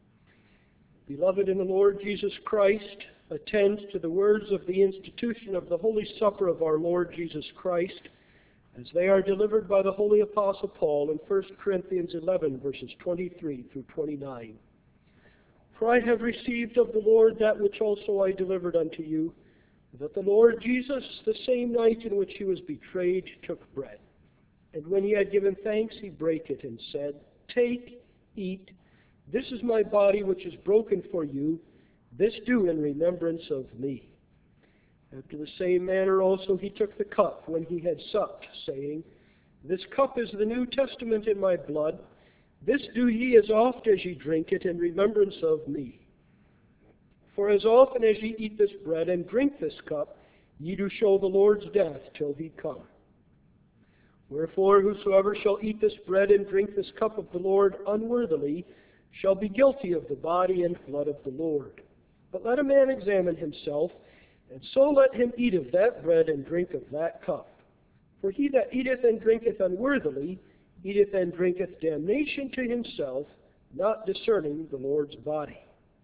Beloved in the Lord Jesus Christ, attend to the words of the institution of the Holy Supper of our Lord Jesus Christ, as they are delivered by the Holy Apostle Paul in 1 Corinthians 11, verses 23 through 29. For I have received of the Lord that which also I delivered unto you, that the Lord Jesus, the same night in which He was betrayed, took bread. And when He had given thanks, He brake it and said, "Take, eat, this is my body which is broken for you. This do in remembrance of me." After the same manner also He took the cup when He had supped, saying, "This cup is the New Testament in my blood. This do ye as oft as ye drink it in remembrance of me. For as often as ye eat this bread and drink this cup, ye do show the Lord's death till He come. Wherefore whosoever shall eat this bread and drink this cup of the Lord unworthily shall be guilty of the body and blood of the Lord. But let a man examine himself, and so let him eat of that bread and drink of that cup. For he that eateth and drinketh unworthily eateth and drinketh damnation to himself, not discerning the Lord's body.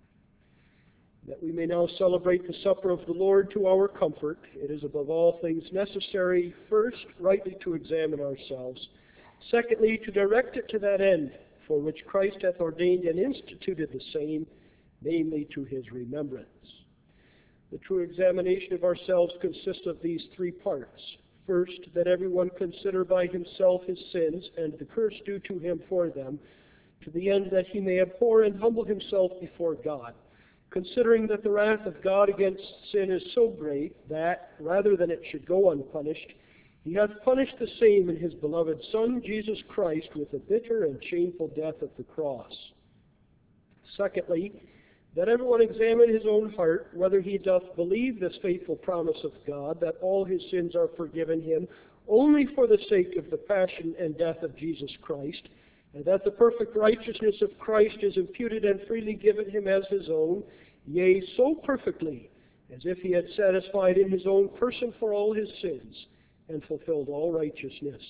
That we may now celebrate the supper of the Lord to our comfort, it is above all things necessary, first, rightly to examine ourselves, secondly, to direct it to that end for which Christ hath ordained and instituted the same, namely to His remembrance. The true examination of ourselves consists of these three parts. First, that everyone consider by himself his sins, and the curse due to him for them, to the end that he may abhor and humble himself before God, considering that the wrath of God against sin is so great that, rather than it should go unpunished, He hath punished the same in His beloved Son, Jesus Christ, with a bitter and shameful death of the cross. Secondly, that everyone examine his own heart, whether he doth believe this faithful promise of God, that all his sins are forgiven him, only for the sake of the passion and death of Jesus Christ, and that the perfect righteousness of Christ is imputed and freely given him as his own, yea, so perfectly, as if he had satisfied in his own person for all his sins, and fulfilled all righteousness.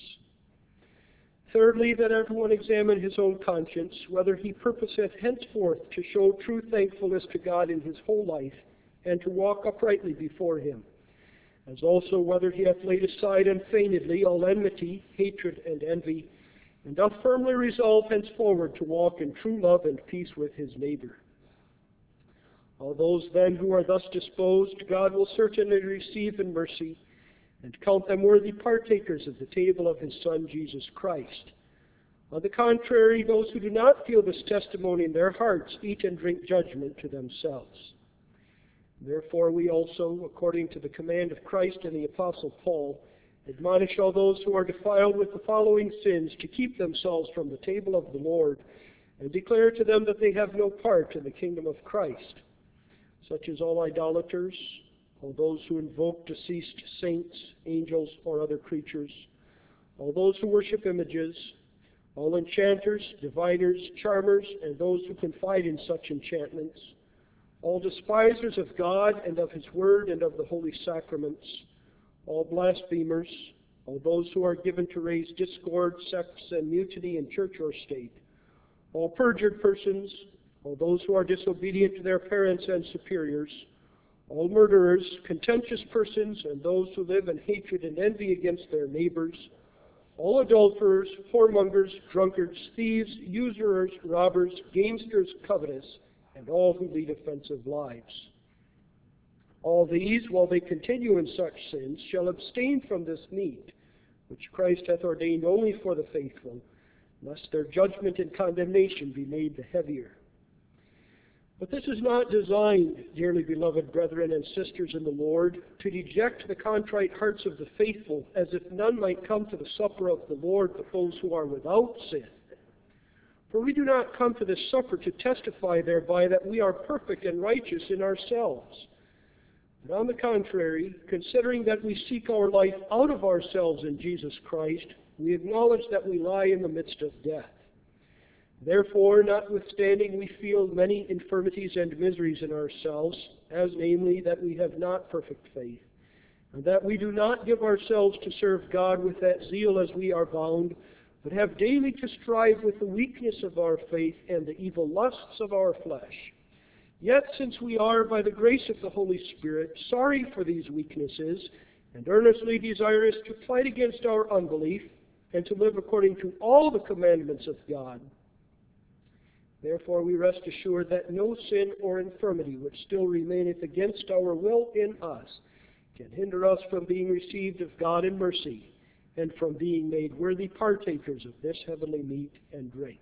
Thirdly, that everyone examine his own conscience, whether he purposeth henceforth to show true thankfulness to God in his whole life, and to walk uprightly before Him, as also whether he hath laid aside unfeignedly all enmity, hatred, and envy, and doth firmly resolve henceforward to walk in true love and peace with his neighbor. All those then who are thus disposed, God will certainly receive in mercy, and count them worthy partakers of the table of His Son, Jesus Christ. On the contrary, those who do not feel this testimony in their hearts eat and drink judgment to themselves. Therefore we also, according to the command of Christ and the Apostle Paul, admonish all those who are defiled with the following sins to keep themselves from the table of the Lord, and declare to them that they have no part in the kingdom of Christ, such as all idolaters, all those who invoke deceased saints, angels, or other creatures, all those who worship images, all enchanters, diviners, charmers, and those who confide in such enchantments, all despisers of God and of His Word and of the holy sacraments, all blasphemers, all those who are given to raise discord, sects, and mutiny in church or state, all perjured persons, all those who are disobedient to their parents and superiors, all murderers, contentious persons, and those who live in hatred and envy against their neighbors, all adulterers, whoremongers, drunkards, thieves, usurers, robbers, gamesters, covetous, and all who lead offensive lives. All these, while they continue in such sins, shall abstain from this meat, which Christ hath ordained only for the faithful, lest their judgment and condemnation be made the heavier. But this is not designed, dearly beloved brethren and sisters in the Lord, to deject the contrite hearts of the faithful, as if none might come to the supper of the Lord but those who are without sin. For we do not come to this supper to testify thereby that we are perfect and righteous in ourselves. But on the contrary, considering that we seek our life out of ourselves in Jesus Christ, we acknowledge that we lie in the midst of death. Therefore, notwithstanding we feel many infirmities and miseries in ourselves, as namely that we have not perfect faith, and that we do not give ourselves to serve God with that zeal as we are bound, but have daily to strive with the weakness of our faith and the evil lusts of our flesh. Yet, since we are, by the grace of the Holy Spirit, sorry for these weaknesses, and earnestly desirous to fight against our unbelief, and to live according to all the commandments of God, therefore we rest assured that no sin or infirmity which still remaineth against our will in us can hinder us from being received of God in mercy, and from being made worthy partakers of this heavenly meat and drink.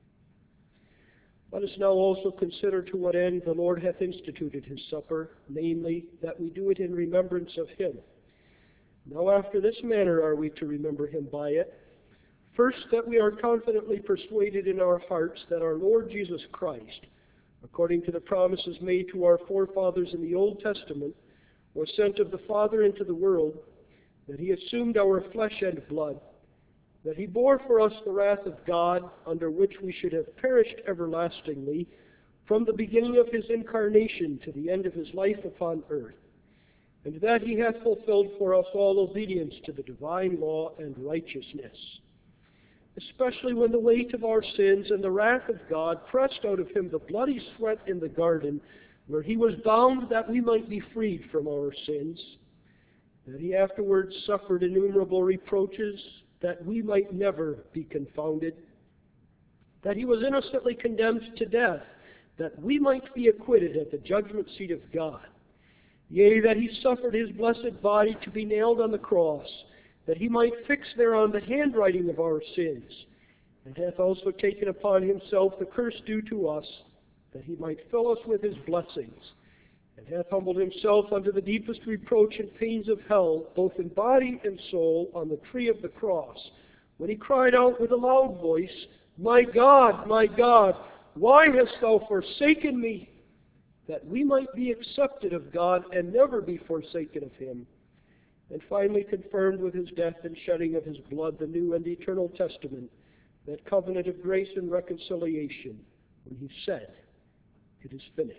Let us now also consider to what end the Lord hath instituted His supper, namely, that we do it in remembrance of Him. Now after this manner are we to remember Him by it. First, that we are confidently persuaded in our hearts that our Lord Jesus Christ, according to the promises made to our forefathers in the Old Testament, was sent of the Father into the world, that He assumed our flesh and blood, that He bore for us the wrath of God, under which we should have perished everlastingly, from the beginning of His incarnation to the end of His life upon earth, and that He hath fulfilled for us all obedience to the divine law and righteousness, especially when the weight of our sins and the wrath of God pressed out of Him the bloody sweat in the garden, where He was bound that we might be freed from our sins, that He afterwards suffered innumerable reproaches, that we might never be confounded, that He was innocently condemned to death, that we might be acquitted at the judgment seat of God, yea, that He suffered His blessed body to be nailed on the cross, that He might fix thereon the handwriting of our sins, and hath also taken upon Himself the curse due to us, that He might fill us with His blessings, and hath humbled Himself under the deepest reproach and pains of hell, both in body and soul, on the tree of the cross, when He cried out with a loud voice, my God, why hast Thou forsaken me? That we might be accepted of God and never be forsaken of Him. And finally confirmed with His death and shedding of His blood the new and eternal testament, that covenant of grace and reconciliation, when He said, it is finished.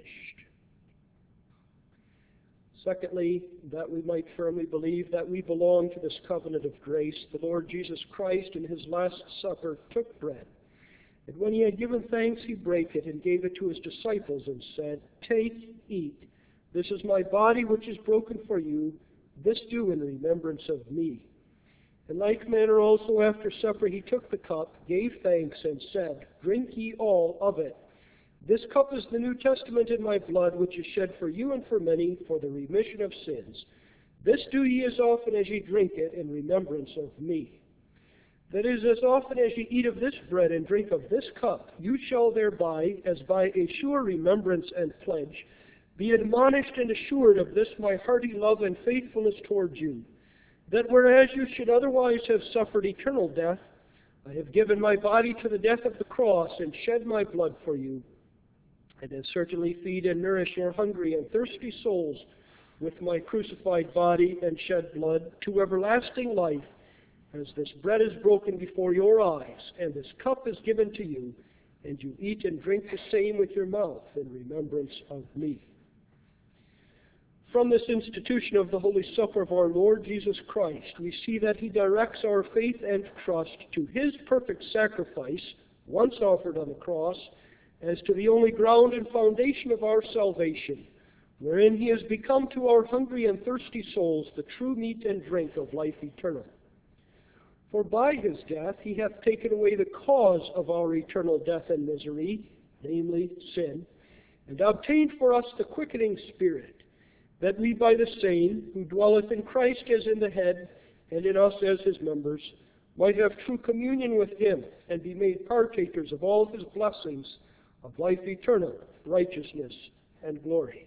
Secondly, that we might firmly believe that we belong to this covenant of grace, the Lord Jesus Christ in His last supper took bread, and when He had given thanks, He brake it and gave it to His disciples and said, take, eat, this is my body which is broken for you, this do in remembrance of me. In like manner also after supper He took the cup, gave thanks, and said, drink ye all of it. This cup is the New Testament in my blood, which is shed for you and for many for the remission of sins. This do ye as often as ye drink it in remembrance of me. That is, as often as ye eat of this bread and drink of this cup, you shall thereby, as by a sure remembrance and pledge, Be admonished and assured of this my hearty love and faithfulness towards you, that whereas you should otherwise have suffered eternal death, I have given my body to the death of the cross and shed my blood for you, and have certainly feed and nourish your hungry and thirsty souls with my crucified body and shed blood to everlasting life, as this bread is broken before your eyes, and this cup is given to you, and you eat and drink the same with your mouth in remembrance of me. From this institution of the Holy Supper of our Lord Jesus Christ, we see that he directs our faith and trust to his perfect sacrifice, once offered on the cross, as to the only ground and foundation of our salvation, wherein he has become to our hungry and thirsty souls the true meat and drink of life eternal. For by his death he hath taken away the cause of our eternal death and misery, namely sin, and obtained for us the quickening Spirit, that we by the same, who dwelleth in Christ as in the head, and in us as his members, might have true communion with him, and be made partakers of all his blessings of life eternal, righteousness, and glory.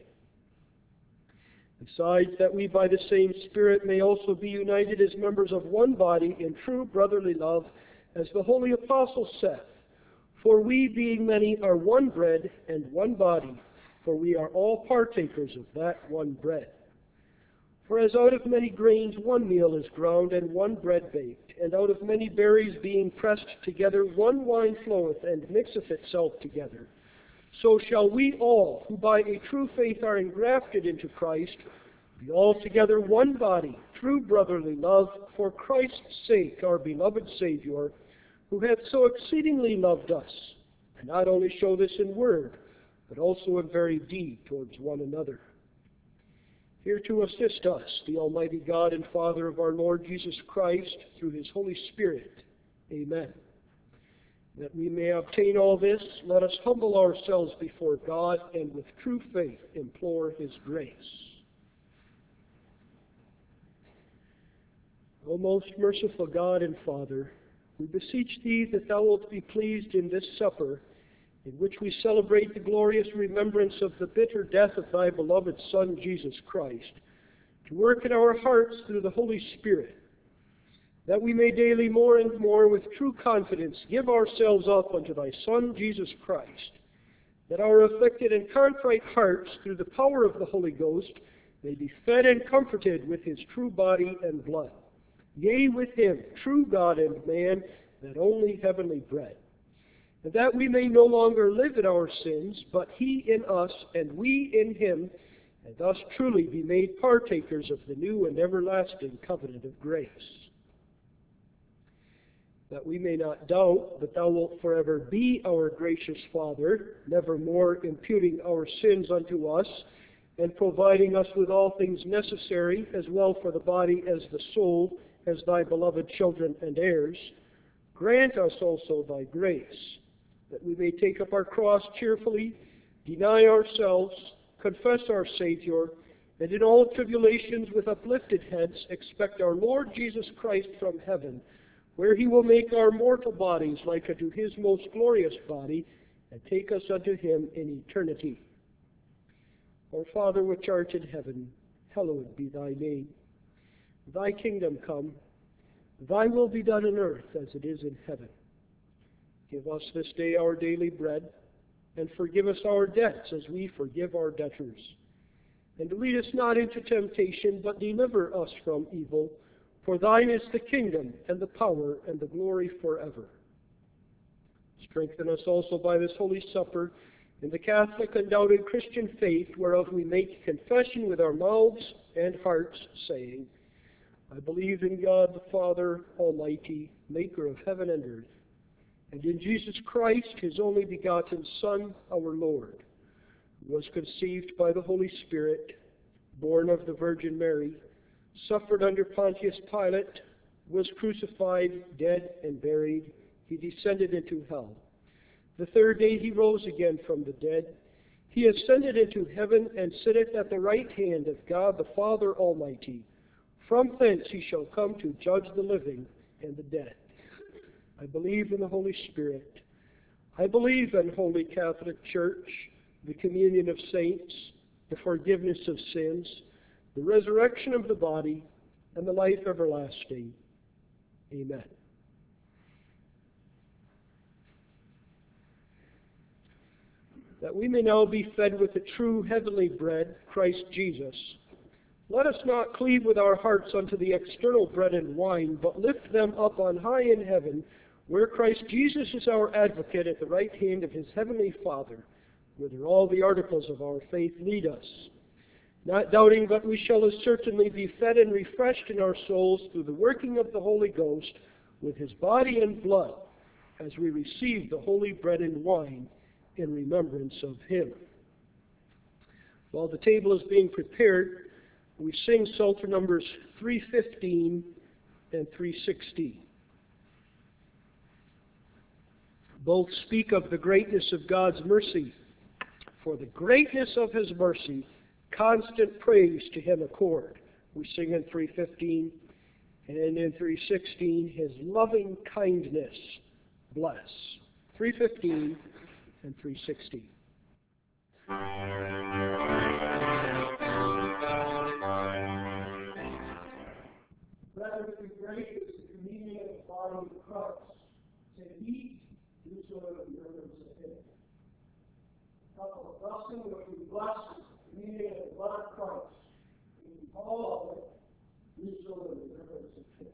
Besides that we by the same Spirit may also be united as members of one body in true brotherly love, as the holy apostle saith, for we being many are one bread and one body, for we are all partakers of that one bread. For as out of many grains one meal is ground, and one bread baked, and out of many berries being pressed together one wine floweth and mixeth itself together, so shall we all, who by a true faith are engrafted into Christ, be altogether one body, true brotherly love, for Christ's sake, our beloved Savior, who hath so exceedingly loved us, and not only show this in word, but also in very deed towards one another. Here to assist us, the Almighty God and Father of our Lord Jesus Christ, through his Holy Spirit. Amen. That we may obtain all this, let us humble ourselves before God and with true faith implore his grace. O most merciful God and Father, we beseech thee that thou wilt be pleased in this supper, in which we celebrate the glorious remembrance of the bitter death of thy beloved Son, Jesus Christ, to work in our hearts through the Holy Spirit, that we may daily more and more with true confidence give ourselves up unto thy Son, Jesus Christ, that our afflicted and contrite hearts, through the power of the Holy Ghost, may be fed and comforted with his true body and blood, yea, with him, true God and man, that only heavenly bread, and that we may no longer live in our sins, but he in us and we in him, and thus truly be made partakers of the new and everlasting covenant of grace. That we may not doubt that thou wilt forever be our gracious Father, nevermore imputing our sins unto us, and providing us with all things necessary, as well for the body as the soul, as thy beloved children and heirs, grant us also thy grace, that we may take up our cross cheerfully, deny ourselves, confess our Savior, and in all tribulations with uplifted heads expect our Lord Jesus Christ from heaven, where he will make our mortal bodies like unto his most glorious body, and take us unto him in eternity. Our Father which art in heaven, hallowed be thy name. Thy kingdom come, thy will be done on earth as it is in heaven. Give us this day our daily bread, and forgive us our debts as we forgive our debtors. And lead us not into temptation, but deliver us from evil. For thine is the kingdom, and the power, and the glory forever. Strengthen us also by this Holy Supper in the Catholic undoubted Christian faith, whereof we make confession with our mouths and hearts, saying, I believe in God the Father Almighty, maker of heaven and earth, and in Jesus Christ, his only begotten Son, our Lord, who was conceived by the Holy Spirit, born of the Virgin Mary, suffered under Pontius Pilate, was crucified, dead, and buried. He descended into hell. The third day he rose again from the dead. He ascended into heaven and sitteth at the right hand of God the Father Almighty. From thence he shall come to judge the living and the dead. I believe in the Holy Spirit. I believe in Holy Catholic Church, the communion of saints, the forgiveness of sins, the resurrection of the body, and the life everlasting. Amen. That we may now be fed with the true heavenly bread, Christ Jesus, let us not cleave with our hearts unto the external bread and wine, but lift them up on high in heaven, where Christ Jesus is our advocate at the right hand of his heavenly Father, whither all the articles of our faith lead us. Not doubting but we shall as certainly be fed and refreshed in our souls through the working of the Holy Ghost with his body and blood, as we receive the holy bread and wine in remembrance of him. While the table is being prepared, we sing Psalter numbers 315 and 316. Both speak of the greatness of God's mercy. For the greatness of his mercy, constant praise to him accord. We sing in 315, and in 316, his loving kindness bless. 315 and 316. Rather than great is the communion of the body of Christ. Say, eat, do so in remembrance of him. Cup of blessing, which we bless the communion of the blood of Christ. In all of it, do so in remembrance of him.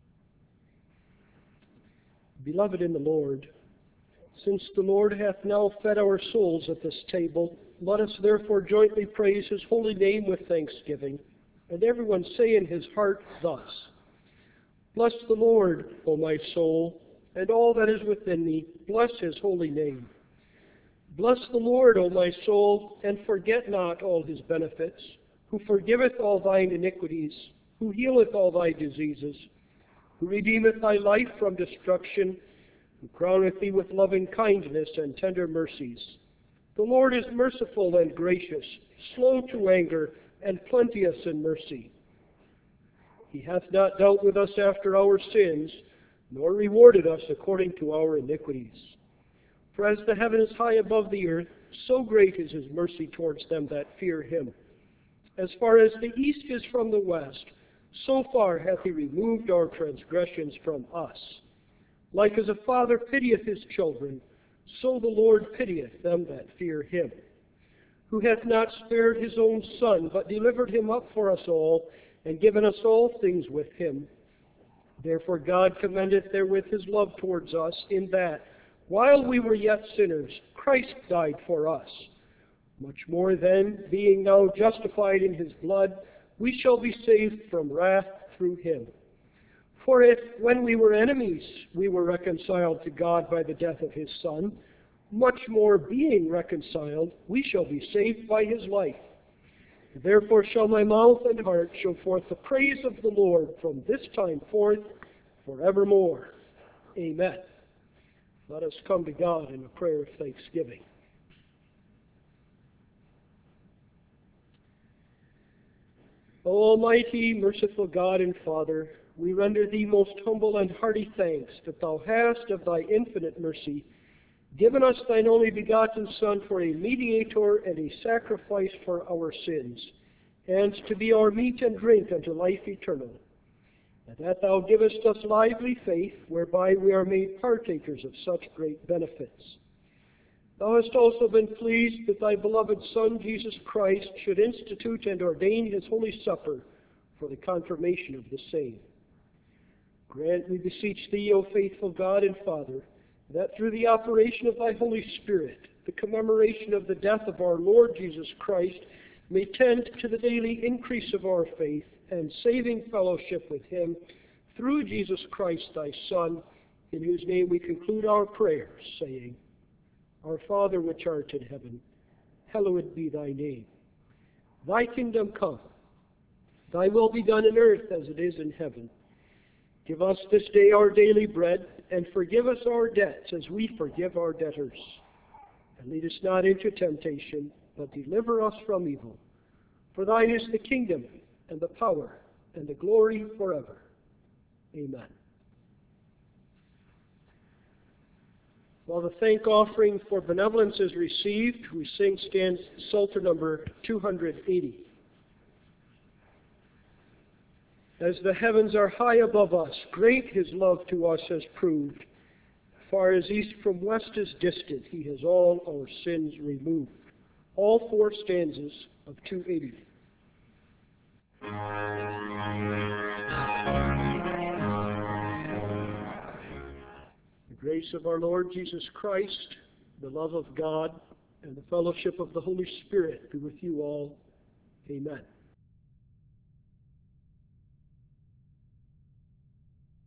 Beloved in the Lord, since the Lord hath now fed our souls at this table, let us therefore jointly praise his holy name with thanksgiving, and everyone say in his heart thus, Bless the Lord, O my soul, and all that is within me, bless his holy name. Bless the Lord, O my soul, and forget not all his benefits, who forgiveth all thine iniquities, who healeth all thy diseases, who redeemeth thy life from destruction, who crowneth thee with loving kindness and tender mercies. The Lord is merciful and gracious, slow to anger, and plenteous in mercy. He hath not dealt with us after our sins, nor rewarded us according to our iniquities. For as the heaven is high above the earth, so great is his mercy towards them that fear him. As far as the east is from the west, so far hath he removed our transgressions from us. Like as a father pitieth his children, so the Lord pitieth them that fear him. Who hath not spared his own Son, but delivered him up for us all, and given us all things with him. Therefore God commendeth therewith his love towards us, in that, while we were yet sinners, Christ died for us. Much more then, being now justified in his blood, we shall be saved from wrath through him. For if, when we were enemies, we were reconciled to God by the death of his Son, much more being reconciled, we shall be saved by his life. Therefore shall my mouth and heart show forth the praise of the Lord from this time forth forevermore. Amen. Let us come to God in a prayer of thanksgiving. O Almighty, merciful God and Father, we render thee most humble and hearty thanks that thou hast, of thy infinite mercy, given us thine only begotten Son for a mediator and a sacrifice for our sins, and to be our meat and drink unto life eternal. And that thou givest us lively faith, whereby we are made partakers of such great benefits. Thou hast also been pleased that thy beloved Son, Jesus Christ, should institute and ordain his holy supper for the confirmation of the same. Grant, we beseech thee, O faithful God and Father, that through the operation of thy Holy Spirit, the commemoration of the death of our Lord Jesus Christ may tend to the daily increase of our faith and saving fellowship with him, through Jesus Christ thy Son, in whose name we conclude our prayers, saying, Our Father which art in heaven, hallowed be thy name. Thy kingdom come, thy will be done in earth as it is in heaven. Give us this day our daily bread, and forgive us our debts as we forgive our debtors. And lead us not into temptation, but deliver us from evil. For thine is the kingdom, and the power, and the glory forever. Amen. While the thank offering for benevolence is received, we sing Psalter number 280. As the heavens are high above us, great his love to us has proved. Far as east from west is distant, he has all our sins removed. All four stanzas of 280. The grace of our Lord Jesus Christ, the love of God, and the fellowship of the Holy Spirit be with you all. Amen.